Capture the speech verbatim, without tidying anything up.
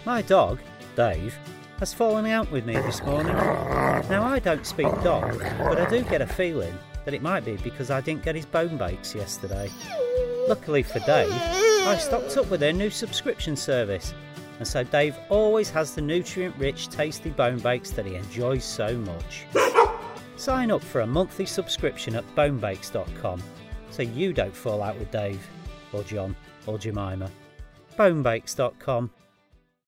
My dog, Dave, has fallen out with me this morning. Now, I don't speak dog, but I do get a feeling that it might be because I didn't get his bone bakes yesterday. Luckily for Dave, I stocked up with their new subscription service, and so Dave always has the nutrient-rich, tasty bone bakes that he enjoys so much. Sign up for a monthly subscription at bonebakes dot com so you don't fall out with Dave, or John, or Jemima. bonebakes dot com